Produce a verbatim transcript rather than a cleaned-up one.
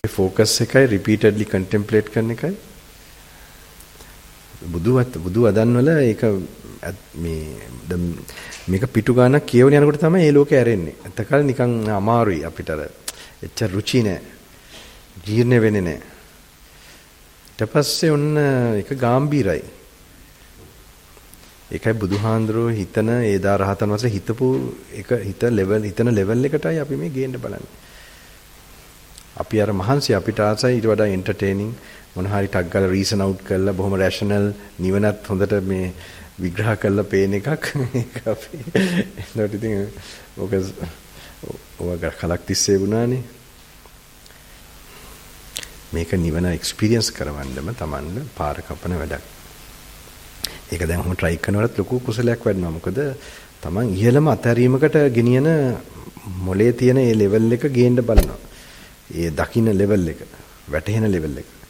ඒකේ ફોકස් එකයි රිපීටඩ්ලි කන්ටෙම්ප්ලේට් කරන එකයි. බුදුවත් බුදු අදන් වල ඒක මේ මේක පිටු ගන්නක් කියවන යනකොට තමයි මේ ලෝකේ ඇරෙන්නේ. එතකල් නිකන් අමාරුයි අපිට අර එච්චර රුචි නෑ. ජීර්ණ වෙන්නේ නෑ. ඊට පස්සේ ඔන්න ඒක ගැඹීරයි. ඒකයි බුදුහාඳුරෝ හිතන ඒ දා රහතන් වහන්සේ හිතපු එක හිත ලෙවල් හිතන ලෙවල් එකටයි අපි මේ ගේන්න බලන්නේ. අපි අර මහන්සි අපිට ආසයි ඊට වඩා එන්ටර්ටේනින් මොන හරි ටක් ගාලා රීසන් අවුට් කරලා බොහොම රැෂනල් නිවනත් හොඳට මේ විග්‍රහ කරලා පේන එකක් මේක අපි එතකොට ඉතින් ඔක ඔක කලක් තිස්සේ වුණානේ. මේක නිවන එක්ස්පීරියන්ස් කරවන්නම Tamanne පාර කපන වැඩක්. ඒක දැන් ඔහොම try කරනකොට ලොකු කුසලයක් වැඩනවා. මොකද Taman ඉහළම අතහැරීමකට ගෙනියන මොලේ තියෙන ඒ level එක ගේන්න බලනවා. ඒ දකින්න level එක, වැටහෙන level එක.